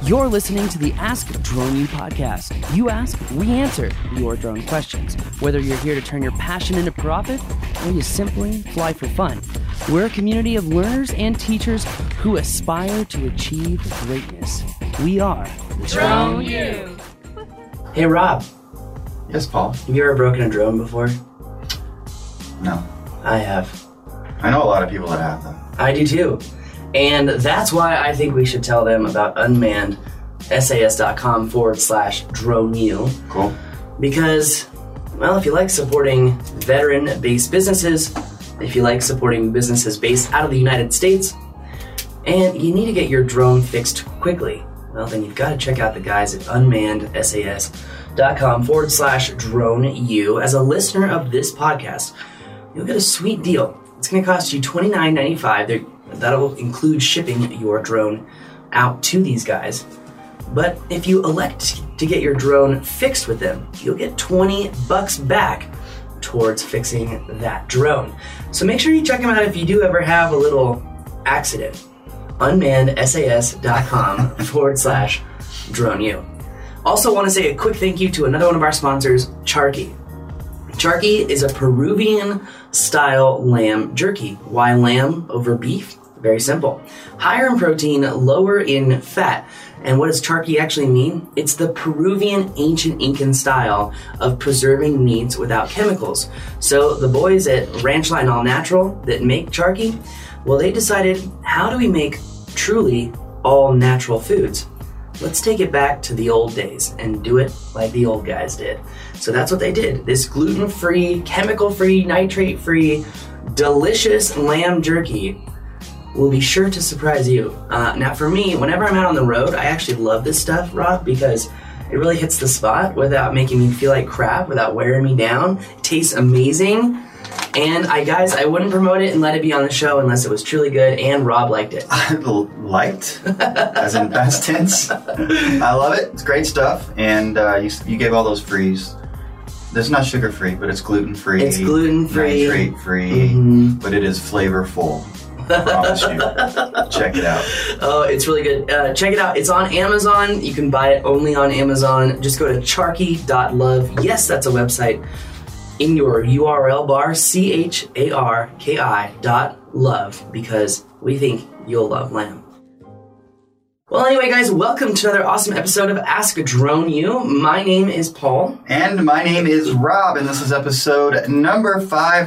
You're listening to the Ask Drone U podcast. You ask, we answer your drone questions. Whether you're here to turn your passion into profit or you simply fly for fun, we're a community of learners and teachers who aspire to achieve greatness. We are Drone U. Hey, Rob. Yes, Paul. Have you ever broken a drone before? No. I have. I know a lot of people that have them. I do too. And that's why I think we should tell them about unmannedsas.com/DroneU. Cool. Because, well, if you like supporting veteran-based businesses, if you like supporting businesses based out of the United States, and you need to get your drone fixed quickly, well, then you've got to check out the guys at unmannedsas.com/DroneU. As a listener of this podcast, you'll get a sweet deal. It's going to cost you $29.95. That'll include shipping your drone out to these guys. But if you elect to get your drone fixed with them, you'll get $20 back towards fixing that drone. So make sure you check them out if you do ever have a little accident. unmannedsas.com/DroneU. Also want to say a quick thank you to another one of our sponsors, Charqui. Charqui is a Peruvian-style lamb jerky. Why lamb over beef? Very simple. Higher in protein, lower in fat. And what does Charqui actually mean? It's the Peruvian ancient Incan style of preserving meats without chemicals. So the boys at Ranchline All Natural that make Charqui, well, they decided, how do we make truly all natural foods? Let's take it back to the old days and do it like the old guys did. So that's what they did. This gluten-free, chemical-free, nitrate-free, delicious lamb jerky will be sure to surprise you. Now for me, whenever I'm out on the road, I actually love this stuff, Rob, because it really hits the spot without making me feel like crap, without wearing me down. It tastes amazing. And I wouldn't promote it and let it be on the show unless it was truly good and Rob liked it. Liked? As in past tense? I love it. It's great stuff. And you gave all those frees. It's not sugar-free, but it's gluten-free. It's gluten-free. Nitrate-free, but it is flavorful. I promise you. Check it out. Oh, it's really good. Check it out. It's on Amazon. You can buy it only on Amazon. Just go to charqui.love. Yes, that's a website. In your URL bar, CHARKI.love, because we think you'll love lamb. Well, anyway, guys, welcome to another awesome episode of Ask Drone U. My name is Paul. And my name is Rob, and this is episode number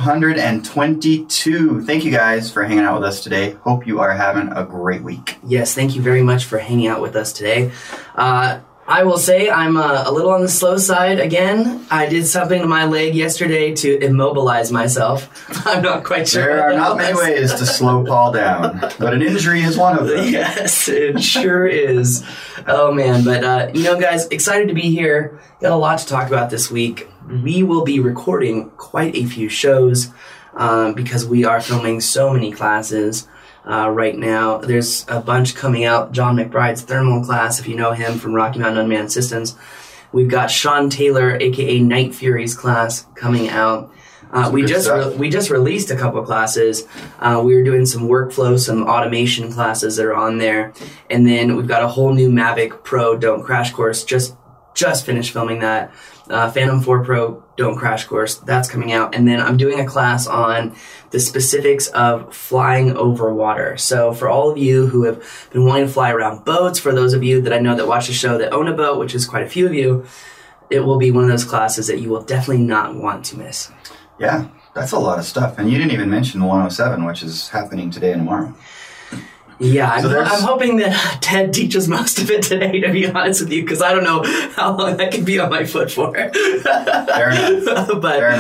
522. Thank you guys for hanging out with us today. Hope you are having a great week. Yes, thank you very much for hanging out with us today. I will say I'm a little on the slow side again. I did something to my leg yesterday to immobilize myself. I'm not quite sure. There are not many ways to slow Paul down, but an injury is one of them. Yes, it sure is. Oh, man. But, guys, excited to be here. Got a lot to talk about this week. We will be recording quite a few shows because we are filming so many classes. Right now, there's a bunch coming out. John McBride's thermal class, if you know him from Rocky Mountain Unmanned Systems. We've got Sean Taylor, aka Night Fury's class, coming out. We just released a couple classes. We were doing some workflow, some automation classes that are on there, and then we've got a whole new Mavic Pro Don't Crash course. Just finished filming that. Phantom 4 Pro Don't Crash course, that's coming out. And then I'm doing a class on the specifics of flying over water. So for all of you who have been wanting to fly around boats, for those of you that I know that watch the show that own a boat, which is quite a few of you, it will be one of those classes that you will definitely not want to miss. Yeah, that's a lot of stuff. And you didn't even mention the 107, which is happening today and tomorrow. Yeah, I'm hoping that Ted teaches most of it today, to be honest with you, because I don't know how long I can be on my foot for. Fair enough.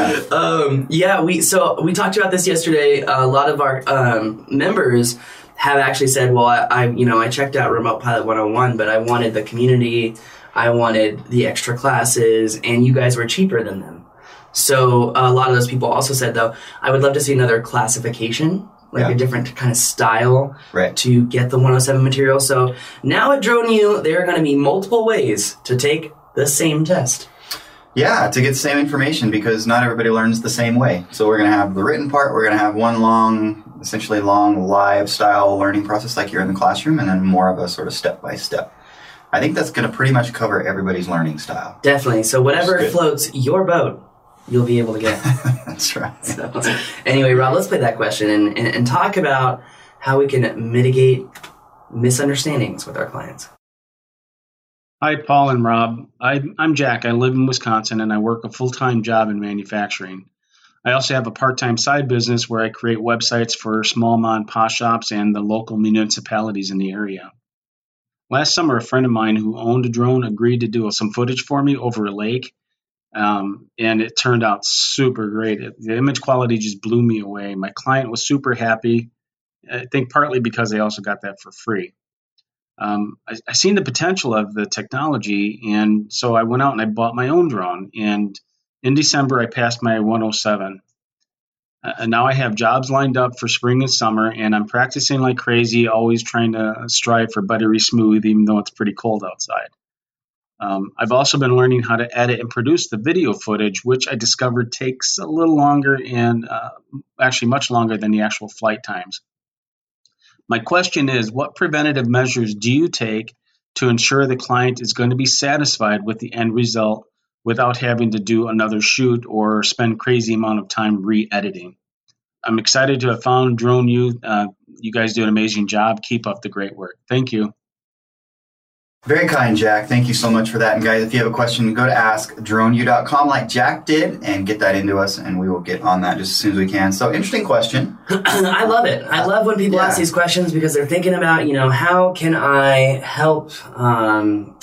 We talked about this yesterday. A lot of our members have actually said, well, I checked out Remote Pilot 101, but I wanted the community, I wanted the extra classes, and you guys were cheaper than them. So a lot of those people also said, though, I would love to see another classification, a different kind of style to get the 107 material. So now at Drone U, there are going to be multiple ways to take the same test. Yeah, to get the same information, because not everybody learns the same way. So we're going to have the written part, we're going to have one essentially long live style learning process like you're in the classroom, and then more of a sort of step-by-step I think that's going to pretty much cover everybody's learning style. Definitely. So whatever floats your boat, you'll be able to get. That's right. So, anyway, Rob, let's play that question and talk about how we can mitigate misunderstandings with our clients. Hi, Paul and Rob. I'm Jack. I live in Wisconsin, and I work a full-time job in manufacturing. I also have a part-time side business where I create websites for small mom-and-pop shops and the local municipalities in the area. Last summer, a friend of mine who owned a drone agreed to do some footage for me over a lake, and it turned out super great. The image quality just blew me away. My client was super happy, I think partly because they also got that for free. I seen the potential of the technology, and so I went out and I bought my own drone. And in December, I passed my 107. And now I have jobs lined up for spring and summer, and I'm practicing like crazy, always trying to strive for buttery smooth, even though it's pretty cold outside. I've also been learning how to edit and produce the video footage, which I discovered takes a little longer and actually much longer than the actual flight times. My question is, what preventative measures do you take to ensure the client is going to be satisfied with the end result without having to do another shoot or spend crazy amount of time re-editing? I'm excited to have found Drone U. You guys do an amazing job. Keep up the great work. Thank you. Very kind, Jack. Thank you so much for that. And guys, if you have a question, go to askdroneu.com like Jack did and get that into us, and we will get on that just as soon as we can. So, interesting question. I love it. I love when people ask these questions because they're thinking about, how can I help, kind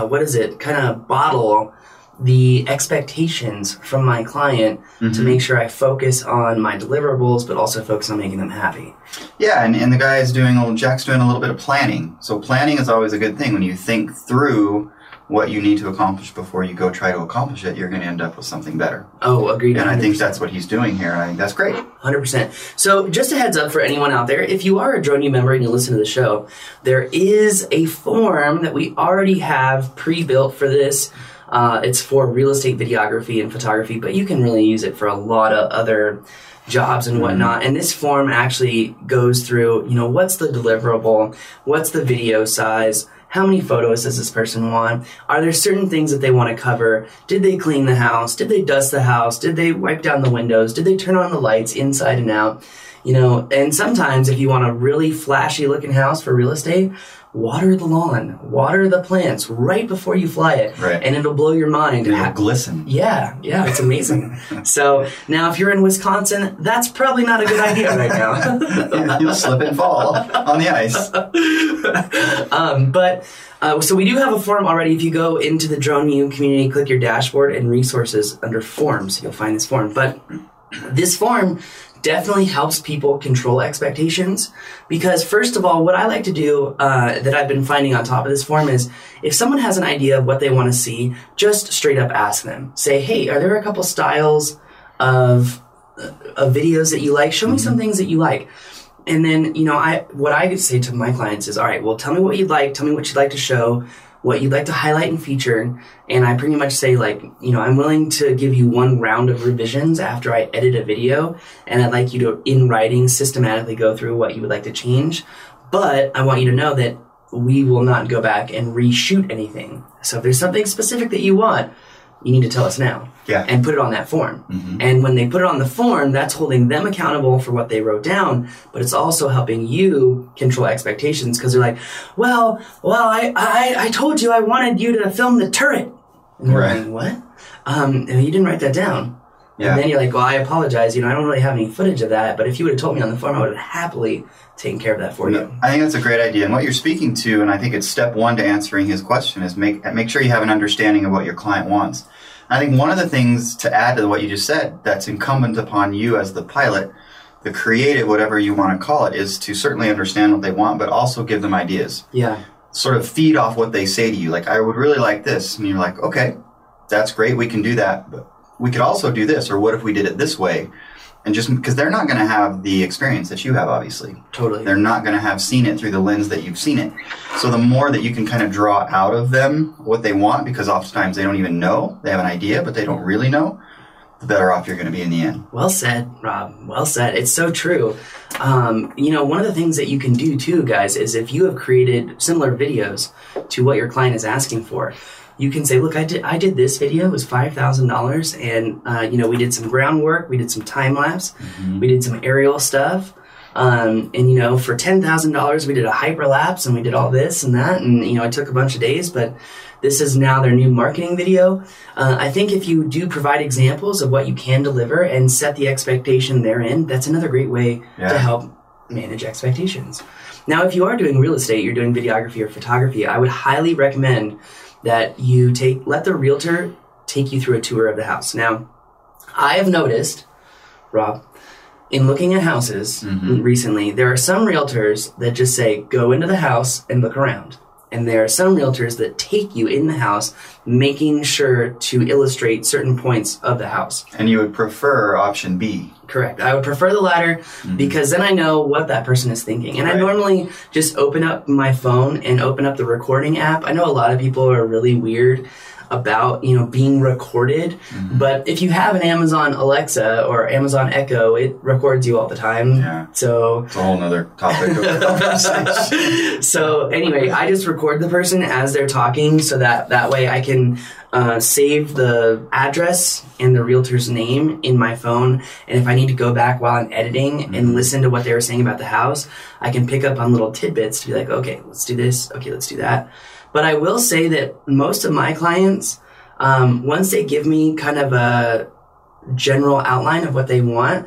of bottle the expectations from my client to make sure I focus on my deliverables, but also focus on making them happy. Yeah, and the guy is Jack's doing a little bit of planning. So planning is always a good thing. When you think through what you need to accomplish before you go try to accomplish it, you're going to end up with something better. Oh, agreed. And 100%. I think that's what he's doing here. I think that's great. 100%. So just a heads up for anyone out there, if you are a Drone U member and you listen to the show, there is a form that we already have pre-built for this. It's for real estate videography and photography, but you can really use it for a lot of other jobs and whatnot. And this form actually goes through, what's the deliverable? What's the video size? How many photos does this person want? Are there certain things that they want to cover? Did they clean the house? Did they dust the house? Did they wipe down the windows? Did they turn on the lights inside and out? And sometimes if you want a really flashy looking house for real estate, water the lawn, water the plants right before you fly it, and it'll blow your mind. It'll glisten. Yeah, it's amazing. So now if you're in Wisconsin, that's probably not a good idea right now. You'll slip and fall on the ice. So we do have a form already. If you go into the Drone U community, click your dashboard and resources under forms, you'll find this form. But this form definitely helps people control expectations because, first of all, what I like to do that I've been finding on top of this form is if someone has an idea of what they want to see, just straight up ask them. Say, hey, are there a couple styles of videos that you like? Show me some things that you like. And then, what I say to my clients is, all right, well, tell me what you'd like. Tell me what you'd like to show, what you'd like to highlight and feature. And I pretty much say, I'm willing to give you one round of revisions after I edit a video. And I'd like you to, in writing, systematically go through what you would like to change. But I want you to know that we will not go back and reshoot anything. So if there's something specific that you want, you need to tell us now. Yeah. And put it on that form. And when they put it on the form, that's holding them accountable for what they wrote down, but it's also helping you control expectations because they're like, well, I told you I wanted you to film the turret. And you're like, what? You didn't write that down. Yeah. And then you're like, well, I apologize. I don't really have any footage of that, but if you would have told me on the form, I would have happily taken care of that for you. I think that's a great idea. And what you're speaking to, and I think it's step one to answering his question, is make sure you have an understanding of what your client wants. I think one of the things to add to what you just said that's incumbent upon you as the pilot, the creative, whatever you want to call it, is to certainly understand what they want, but also give them ideas. Yeah. Sort of feed off what they say to you. Like, I would really like this. And you're like, okay, that's great. We can do that. But we could also do this. Or what if we did it this way? And just because they're not going to have the experience that you have, obviously. Totally. They're not going to have seen it through the lens that you've seen it. So the more that you can kind of draw out of them what they want, because oftentimes they don't even know. They have an idea, but they don't really know. the better off you're going to be in the end. Well said, Rob. Well said. It's so true. One of the things that you can do too, guys, is if you have created similar videos to what your client is asking for, you can say, look, I did this video. It was $5,000. And, we did some groundwork. We did some time lapse. We did some aerial stuff. For $10,000, we did a hyperlapse and we did all this and that. And, it took a bunch of days, but this is now their new marketing video. I think if you do provide examples of what you can deliver and set the expectation therein, that's another great way to help manage expectations. Now, if you are doing real estate, you're doing videography or photography, I would highly recommend that you let the realtor take you through a tour of the house. Now, I have noticed, Rob, in looking at houses recently, there are some realtors that just say, go into the house and look around. And there are some realtors that take you in the house, making sure to illustrate certain points of the house. And you would prefer option B. Correct. I would prefer the latter because then I know what that person is thinking. And I normally just open up my phone and open up the recording app. I know a lot of people are really weird about, being recorded. But if you have an Amazon Alexa or Amazon Echo, it records you all the time. Yeah. So it's a whole nother topic of conversation. So anyway, I just record the person as they're talking so that way I can save the address and the realtor's name in my phone. And if I need to go back while I'm editing and listen to what they were saying about the house, I can pick up on little tidbits to be like, okay, let's do this. Okay, let's do that. But I will say that most of my clients, once they give me kind of a general outline of what they want,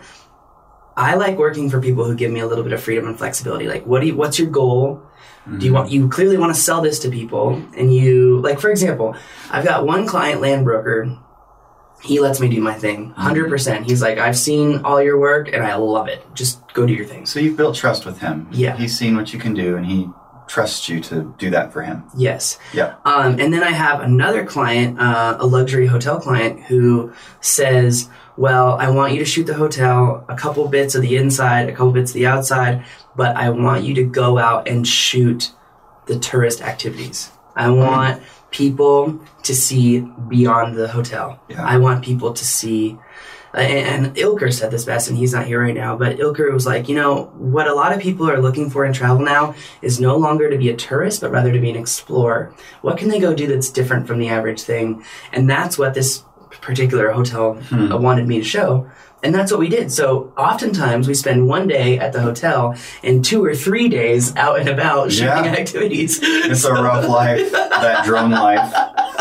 I like working for people who give me a little bit of freedom and flexibility. Like, what's your goal? Do you clearly want to sell this to people? And for example, I've got one client, land broker. He lets me do my thing 100%. He's like, I've seen all your work and I love it. Just go do your thing. So you've built trust with him. Yeah. He's seen what you can do and he trusts you to do that for him. Yes. Yeah. And then I have another client, a luxury hotel client, who says, well, I want you to shoot the hotel, a couple bits of the inside, a couple bits of the outside, but I want you to go out and shoot the tourist activities. I want people to see beyond the hotel. Yeah. I want people to see... And Ilker said this best, and he's not here right now, but Ilker was like, what a lot of people are looking for in travel now is no longer to be a tourist, but rather to be an explorer. What can they go do that's different from the average thing? And that's what this particular hotel wanted me to show. And that's what we did. So oftentimes we spend one day at the hotel and 2 or 3 days out and about shooting activities. It's a rough life, that drone life.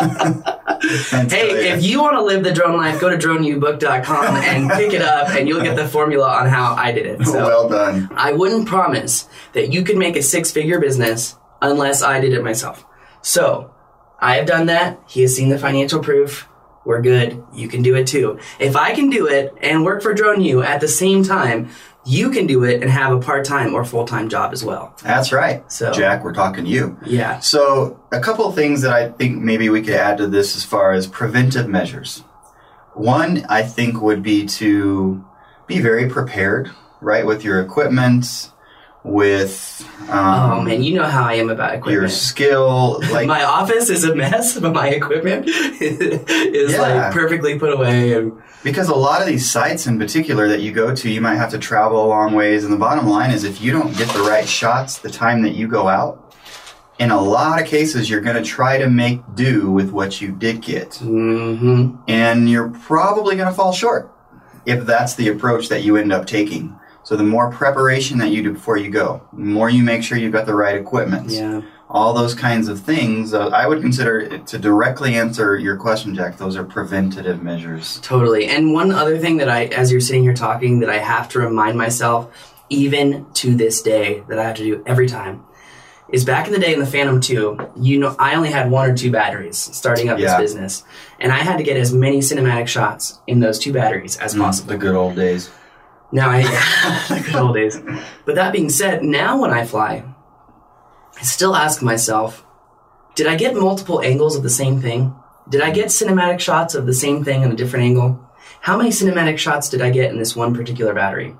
Hey, if you want to live the drone life, go to droneubook.com and pick it up, and you'll get the formula on how I did it. So well done. I wouldn't promise that you could make a 6-figure business unless I did it myself. So I have done that. He has seen the financial proof. We're good. You can do it too. If I can do it and work for Drone U at the same time, you can do it and have a part-time or full-time job as well. That's right. So, Jack, we're talking to you. Yeah. So a couple of things that I think maybe we could add to this as far as preventive measures. One, I think, would be to be very prepared, right, with your equipment, with... oh, man, you know how I am about equipment. Your skill. Like, my office is a mess, but my equipment is like perfectly put away. And because a lot of these sites in particular that you go to, you might have to travel a long ways. And the bottom line is if you don't get the right shots the time that you go out, in a lot of cases, you're going to try to make do with what you did get. And you're probably going to fall short if that's the approach that you end up taking. So the more preparation that you do before you go, the more you make sure you've got the right equipment. Yeah. All those kinds of things, I would consider, to directly answer your question, Jack, those are preventative measures. Totally. And one other thing that as you're sitting here talking, that I have to remind myself, even to this day, that I have to do every time, is back in the day in the Phantom 2, I only had 1 or 2 batteries starting up this business. And I had to get as many cinematic shots in those 2 batteries as possible. The good old days. Now the good old days. But that being said, now when I fly, I still ask myself, did I get multiple angles of the same thing? Did I get cinematic shots of the same thing on a different angle? How many cinematic shots did I get in this one particular battery?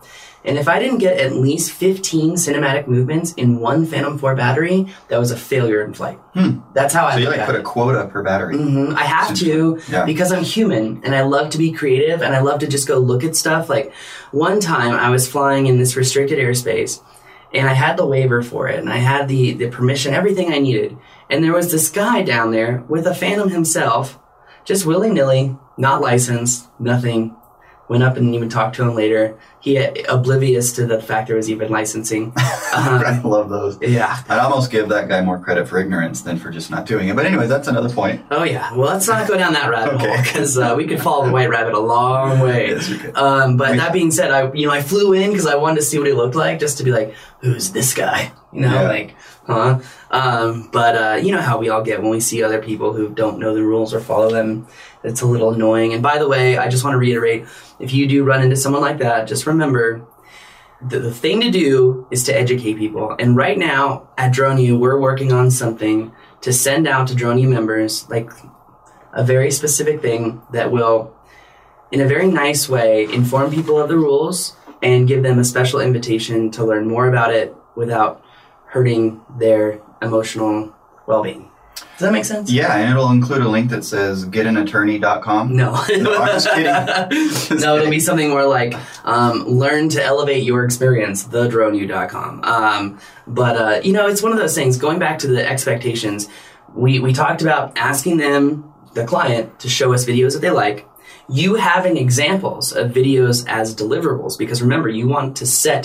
And if I didn't get at least 15 cinematic movements in one Phantom 4 battery, that was a failure in flight. That's how I So you look like at put it. a quota per battery. I have to Yeah. because I'm human and I love to be creative and I love to just go look at stuff. Like one time I was flying in this restricted airspace and I had the waiver for it and I had the permission, everything I needed. And there was this guy down there with a Phantom himself, just willy-nilly, not licensed, nothing. Went up and even talked to him later. He oblivious to the fact there was even licensing. I love those. Yeah. I'd almost give that guy more credit for ignorance than for just not doing it. But anyways, that's another point. Oh yeah. Well, let's not go down that rabbit Okay. hole because we could follow the white rabbit a long way. Yes, we could. But that being said, I flew in because I wanted to see what he looked like, just to be like, who's this guy? Yeah. Like, huh? But you know how we all get when we see other people who don't know the rules or follow them. It's a little annoying. And by the way, I just want to reiterate, if you do run into someone like that, just remember the thing to do is to educate people. And right now at DroneU, we're working on something to send out to DroneU members, like a very specific thing that will, in a very nice way, inform people of the rules and give them a special invitation to learn more about it without hurting their emotional well-being. Does that make sense? Yeah, and it'll include a link that says getanattorney.com. No. No, I'm just kidding. No, it'll be something more like learn to elevate your experience, thedroneu.com. But it's one of those things, going back to the expectations, we talked about asking them, the client, to show us videos that they like. You having examples of videos as deliverables, because remember, you want to set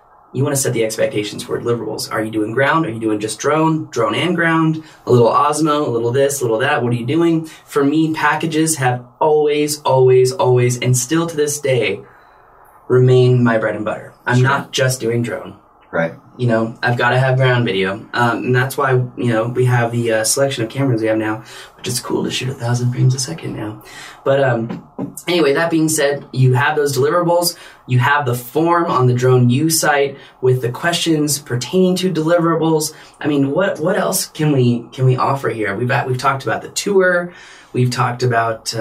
the expectations for deliverables. Are you doing ground? Are you doing just drone and ground? A little Osmo, a little this, a little that. What are you doing? For me, packages have always, and still to this day, remain my bread and butter. I'm not just doing drone. Right. I've got to have ground video. And that's why, we have the selection of cameras we have now, which is cool to shoot 1,000 frames a second now. But anyway, that being said, you have those deliverables. You have the form on the DroneU site with the questions pertaining to deliverables. I mean, what else can we offer here? We've talked about the tour. We've talked about,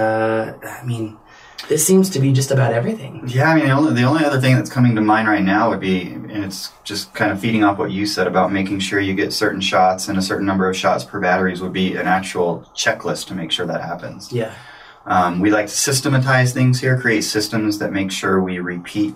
this seems to be just about everything. Yeah, the only other thing that's coming to mind right now would be, and it's just kind of feeding off what you said about making sure you get certain shots and a certain number of shots per batteries, would be an actual checklist to make sure that happens. Yeah. We like to systematize things here, create systems that make sure we repeat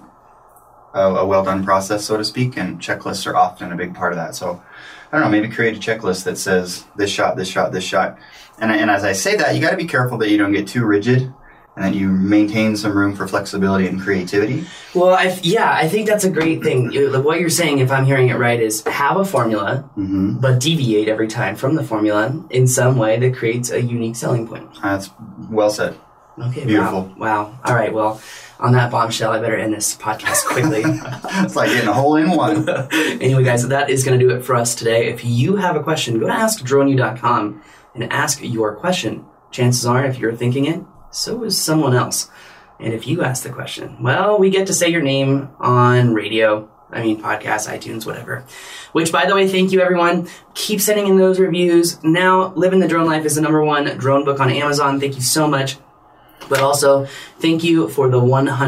a well-done process, so to speak, and checklists are often a big part of that. So, I don't know, maybe create a checklist that says this shot, this shot, this shot. And as I say that, you got to be careful that you don't get too rigid, and that you maintain some room for flexibility and creativity. Well, I think that's a great thing. What you're saying, if I'm hearing it right, is have a formula, but deviate every time from the formula in some way that creates a unique selling point. That's well said. Okay, Beautiful. Wow. All right, well, on that bombshell, I better end this podcast quickly. It's like getting a hole in one. Anyway, guys, that is going to do it for us today. If you have a question, go to AskDroneu.com and ask your question. Chances are, if you're thinking it, so is someone else. And if you ask the question, well, we get to say your name on radio. Podcasts, iTunes, whatever. Which, by the way, thank you, everyone. Keep sending in those reviews. Now, Living the Drone Life is the #1 drone book on Amazon. Thank you so much. But also, thank you for the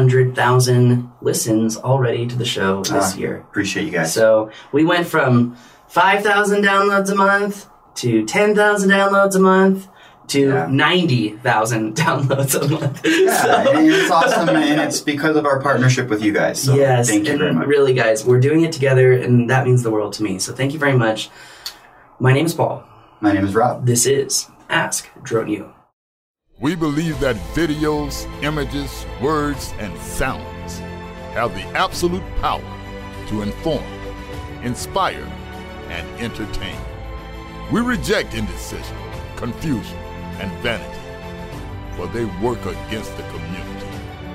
100,000 listens already to the show this year. Appreciate you guys. So we went from 5,000 downloads a month to 10,000 downloads a month to 90,000 downloads a month. Yeah, and it's awesome, and it's because of our partnership with you guys. So yes, thank you very much. Really, guys, we're doing it together, and that means the world to me. So thank you very much. My name is Paul. My name is Rob. This is Ask DroneU. We believe that videos, images, words, and sounds have the absolute power to inform, inspire, and entertain. We reject indecision, confusion, and vanity, for they work against the community.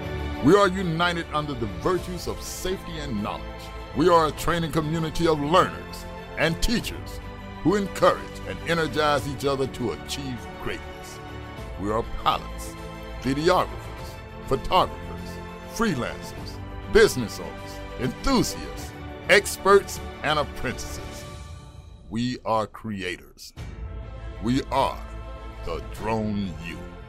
We are united under the virtues of safety and knowledge. We are a training community of learners and teachers who encourage and energize each other to achieve greatness. We are pilots, videographers, photographers, freelancers, business owners, enthusiasts, experts, and apprentices. We are creators. We are the Drone U.